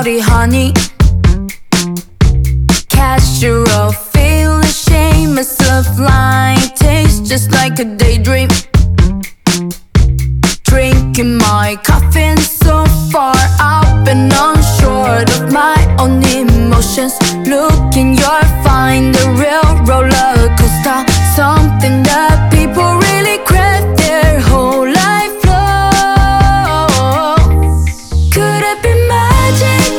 body, honey. Casual, feel ashamed, a flying taste just like a daydream. Drinking my coffee so far up and unsure of my own emotions. Look in your find a real roller coaster, something that people really crave their whole life long. Could it be magic?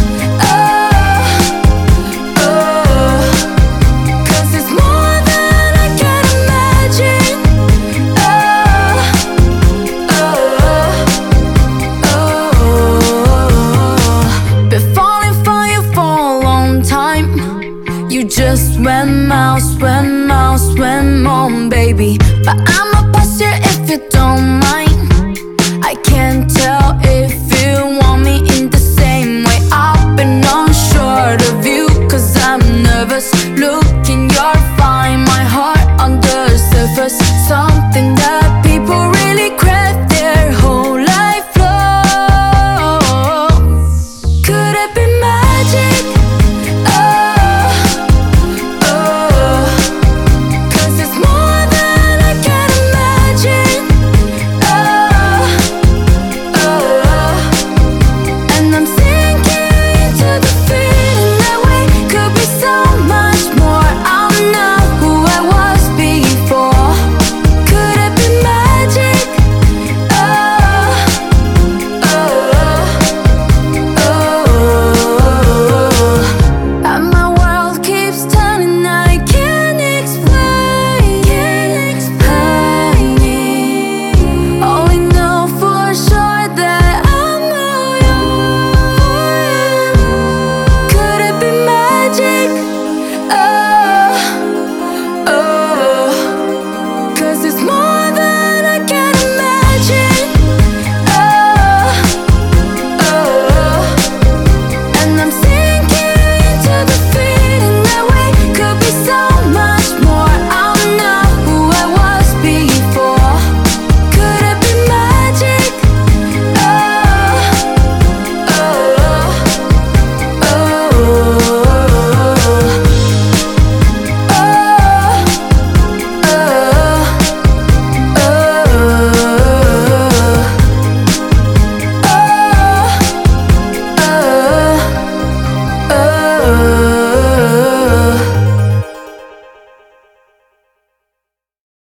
Oh, oh, 'cause it's more than I can imagine. Oh, oh, oh. Been falling for you for a long time. You just swim on, baby. But I'ma pass here if you don't mind. I can't tell